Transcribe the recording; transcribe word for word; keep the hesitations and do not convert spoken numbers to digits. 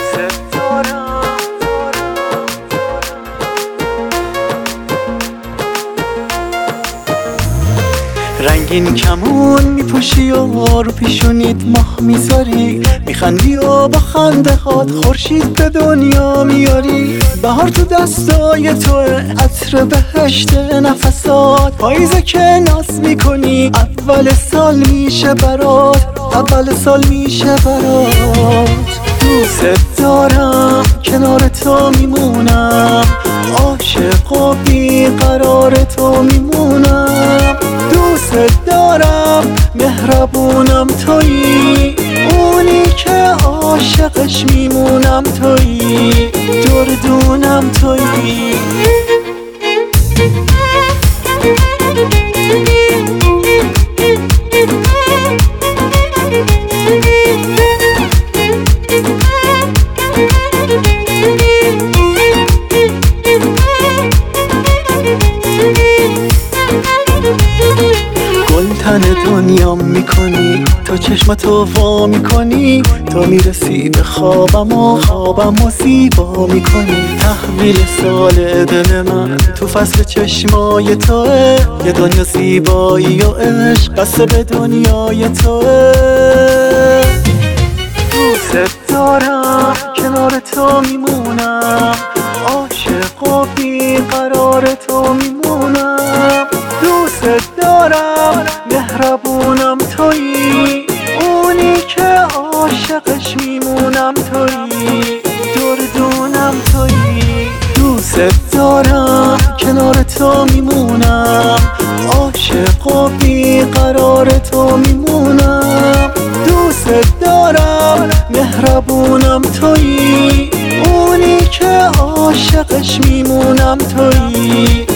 دوست دارم. رنگین کمون میپوشی و رو پیشونیت ماه میذاری، میخندی و با خنده هات خورشید به دنیا میاری. بهار تو دستای توه، عطر بهشت نفسات، پاییزه که ناز میکنی اول سال میشه برات، اول سال میشه برات. دوست دارم کنار تو میمونم، عاشق و بیقرار تو میمونم. دوست دارم مهربونم تویی، اونی که عاشقش میمونم تویی، دردونم تویی. تن دنیا میکنی، تو چشمتو وا میکنی، تو میرسی به خوابم و خوابم و زیبا میکنی. تحویل سال دل من تو فصل چشمای توه، یه دنیا زیبایی و عشق قصه به دنیای توه. دوست دارم کنار تو میمونم، عاشق و بیقرار تو میمونم. دوست دارم مهربونم تویی، اونی که عاشقش میمونم تویی، دردونم تویی. دوست دارم کنار تو میمونم، عاشق و بیقرار تو میمونم. دوست دارم مهربونم تویی، اونی که عاشقش میمونم تویی،